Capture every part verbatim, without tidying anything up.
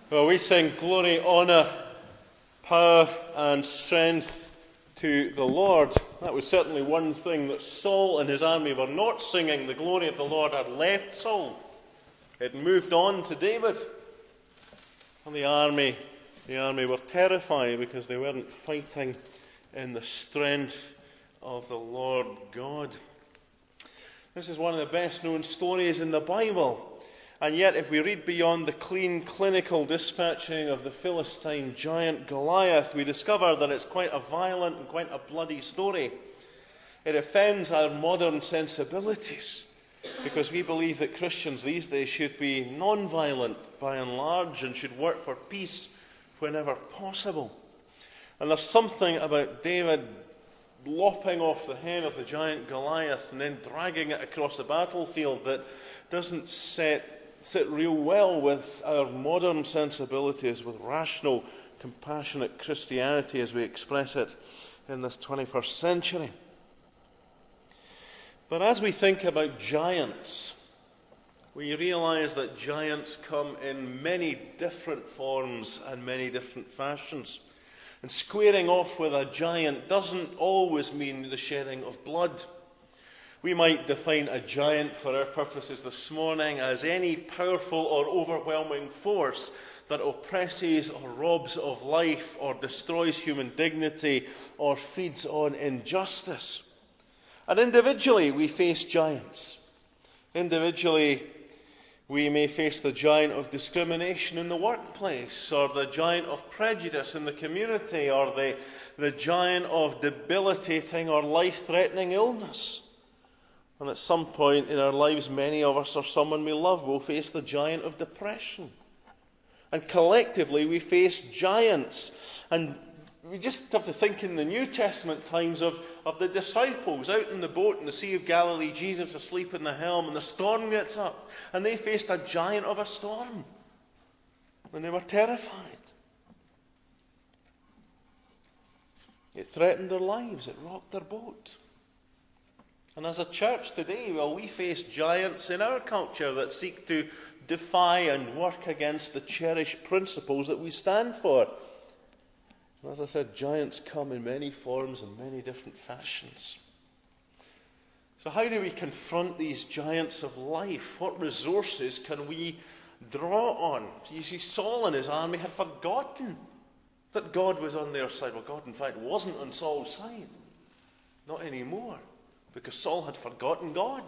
Well, we sing glory, honour, power and strength to the Lord. That was certainly one thing that Saul and his army were not singing. The glory of the Lord had left Saul. It had moved on to David. And the army, the army were terrified because they weren't fighting in the strength of the Lord God. This is one of the best known stories in the Bible. And yet, if we read beyond the clean, clinical dispatching of the Philistine giant Goliath, we discover that it's quite a violent and quite a bloody story. It offends our modern sensibilities, because we believe that Christians these days should be non-violent by and large and should work for peace whenever possible. And there's something about David lopping off the head of the giant Goliath and then dragging it across the battlefield that doesn't set sit real well with our modern sensibilities, with rational, compassionate Christianity as we express it in this twenty-first century. But as we think about giants, we realize that giants come in many different forms and many different fashions. And squaring off with a giant doesn't always mean the shedding of blood. We might define a giant for our purposes this morning as any powerful or overwhelming force that oppresses or robs of life or destroys human dignity or feeds on injustice. And individually we face giants. Individually we may face the giant of discrimination in the workplace, or the giant of prejudice in the community, or the, the giant of debilitating or life-threatening illness. And at some point in our lives, many of us or someone we love will face the giant of depression. And collectively, we face giants. And we just have to think in the New Testament times of, of the disciples out in the boat in the Sea of Galilee, Jesus asleep in the helm, and the storm gets up. And they faced a giant of a storm. And they were terrified. It threatened their lives. It rocked their boat. And as a church today, well, we face giants in our culture that seek to defy and work against the cherished principles that we stand for. And as I said, giants come in many forms and many different fashions. So how do we confront these giants of life? What resources can we draw on? You see, Saul and his army had forgotten that God was on their side. Well, God, in fact, wasn't on Saul's side. Not anymore. Because Saul had forgotten God.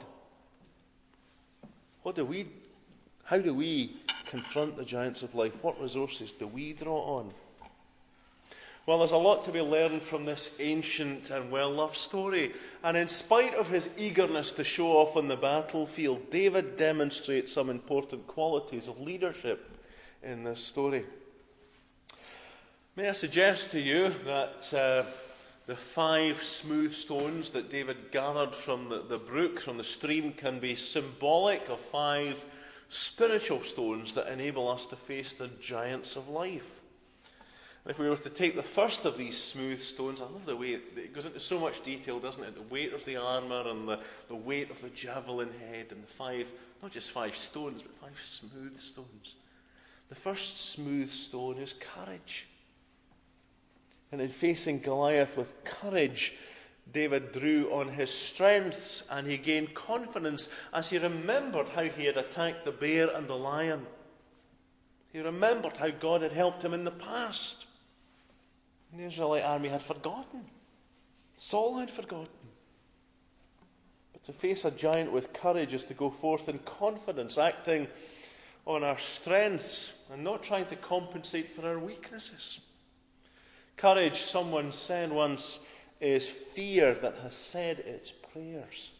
What do we, how do we confront the giants of life? What resources do we draw on? Well, there's a lot to be learned from this ancient and well-loved story. And in spite of his eagerness to show off on the battlefield, David demonstrates some important qualities of leadership in this story. May I suggest to you that uh, the five smooth stones that David gathered from the, the brook, from the stream, can be symbolic of five spiritual stones that enable us to face the giants of life. And if we were to take the first of these smooth stones, I love the way it, it goes into so much detail, doesn't it? The weight of the armour and the, the weight of the javelin head and the five, not just five stones, but five smooth stones. The first smooth stone is courage. And in facing Goliath with courage, David drew on his strengths and he gained confidence as he remembered how he had attacked the bear and the lion. He remembered how God had helped him in the past. And the Israelite army had forgotten. Saul had forgotten. But to face a giant with courage is to go forth in confidence, acting on our strengths and not trying to compensate for our weaknesses. Courage, someone said once, is fear that has said its prayers.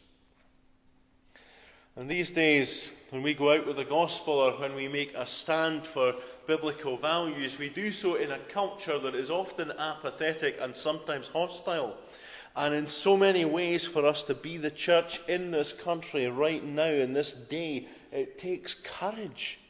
And these days, when we go out with the gospel or when we make a stand for biblical values, we do so in a culture that is often apathetic and sometimes hostile. And in so many ways, for us to be the church in this country right now, in this day, it takes courage.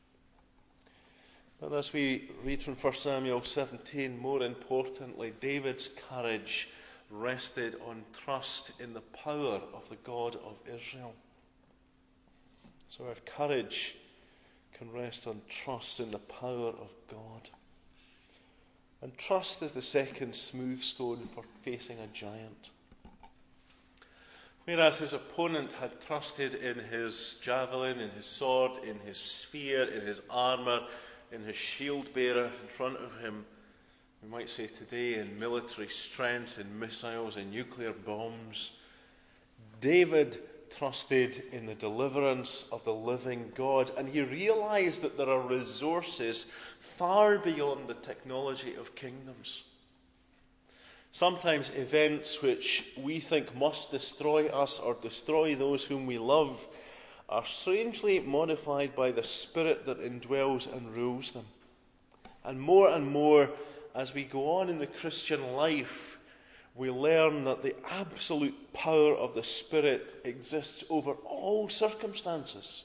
But as we read from First Samuel seventeen, more importantly, David's courage rested on trust in the power of the God of Israel. So our courage can rest on trust in the power of God. And trust is the second smooth stone for facing a giant. Whereas his opponent had trusted in his javelin, in his sword, in his spear, in his armour, in his shield bearer in front of him, we might say today in military strength, in missiles, in nuclear bombs, David trusted in the deliverance of the living God, and he realized that there are resources far beyond the technology of kingdoms. Sometimes events which we think must destroy us or destroy those whom we love are strangely modified by the Spirit that indwells and rules them. And more and more, as we go on in the Christian life, we learn that the absolute power of the Spirit exists over all circumstances.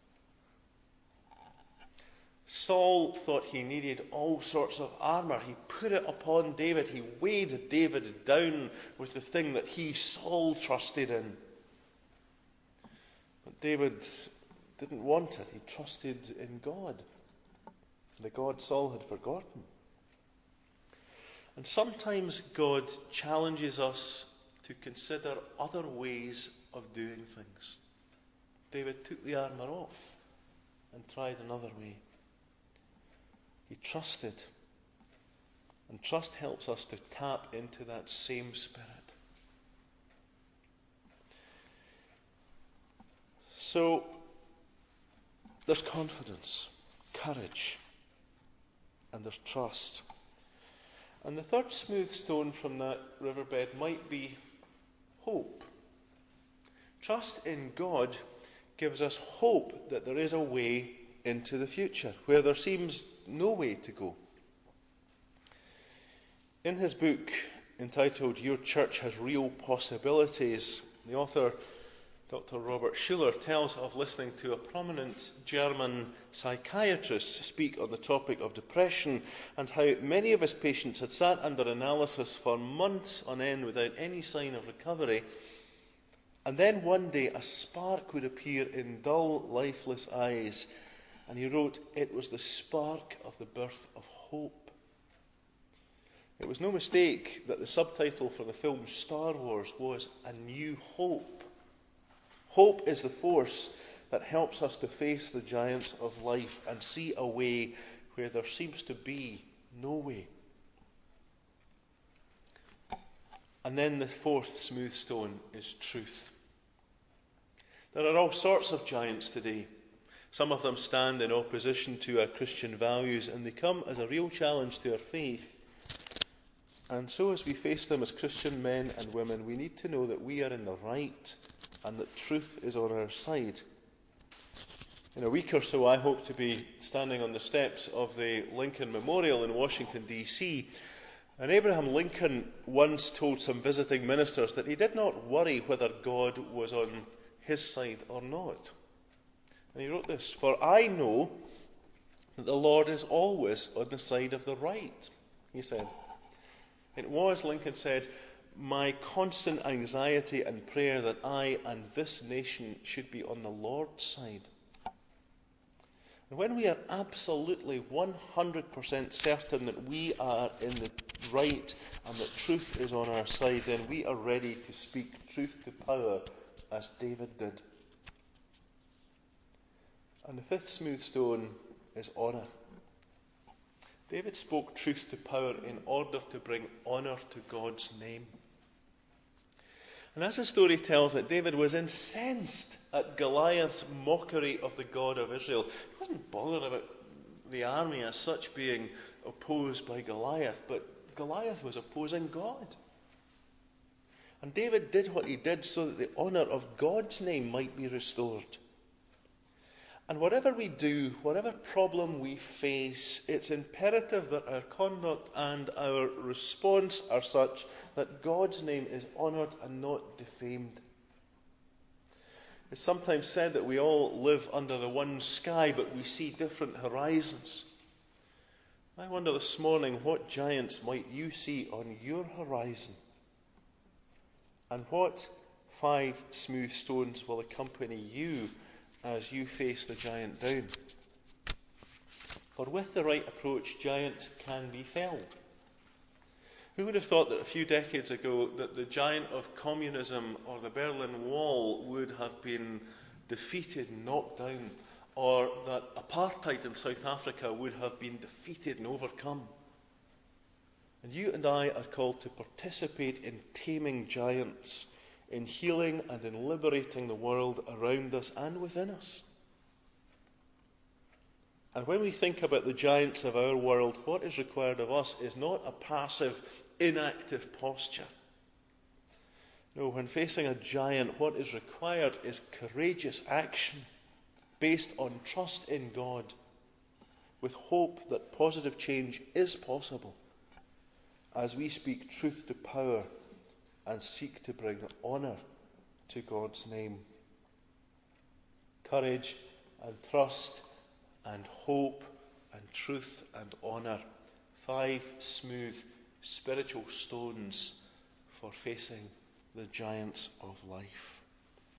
Saul thought he needed all sorts of armour. He put it upon David. He weighed David down with the thing that he, Saul, trusted in. But David didn't want it. He trusted in God, the God Saul had forgotten. And sometimes God challenges us to consider other ways of doing things. David took the armour off and tried another way. He trusted. And trust helps us to tap into that same Spirit. So, there's confidence, courage, and there's trust. And the third smooth stone from that riverbed might be hope. Trust in God gives us hope that there is a way into the future, where there seems no way to go. In his book entitled Your Church Has Real Possibilities, the author, Doctor Robert Schuller, tells of listening to a prominent German psychiatrist speak on the topic of depression and how many of his patients had sat under analysis for months on end without any sign of recovery. And then one day a spark would appear in dull, lifeless eyes. And he wrote, it was the spark of the birth of hope. It was no mistake that the subtitle for the film Star Wars was A New Hope. Hope is the force that helps us to face the giants of life and see a way where there seems to be no way. And then the fourth smooth stone is truth. There are all sorts of giants today. Some of them stand in opposition to our Christian values, and they come as a real challenge to our faith. And so as we face them as Christian men and women, we need to know that we are in the right and that truth is on our side. In a week or so, I hope to be standing on the steps of the Lincoln Memorial in Washington, D C, and Abraham Lincoln once told some visiting ministers that he did not worry whether God was on his side or not. And he wrote this, for I know that the Lord is always on the side of the right, he said. It was, Lincoln said, my constant anxiety and prayer that I and this nation should be on the Lord's side. And when we are absolutely one hundred percent certain that we are in the right and that truth is on our side, then we are ready to speak truth to power as David did. And the fifth smooth stone is honour. David spoke truth to power in order to bring honour to God's name. And as the story tells it, David was incensed at Goliath's mockery of the God of Israel. He wasn't bothered about the army as such being opposed by Goliath, but Goliath was opposing God. And David did what he did so that the honour of God's name might be restored. And whatever we do, whatever problem we face, it's imperative that our conduct and our response are such that God's name is honoured and not defamed. It's sometimes said that we all live under the one sky, but we see different horizons. I wonder this morning, what giants might you see on your horizon? And what five smooth stones will accompany you as you face the giant down? For with the right approach, giants can be felled. Who would have thought that a few decades ago that the giant of communism or the Berlin Wall would have been defeated and knocked down, or that apartheid in South Africa would have been defeated and overcome? And you and I are called to participate in taming giants, in healing and in liberating the world around us and within us. And when we think about the giants of our world, what is required of us is not a passive, inactive posture. No, when facing a giant, what is required is courageous action based on trust in God, with hope that positive change is possible as we speak truth to power and seek to bring honour to God's name. Courage and trust and hope and truth and honour. Five smooth spiritual stones for facing the giants of life.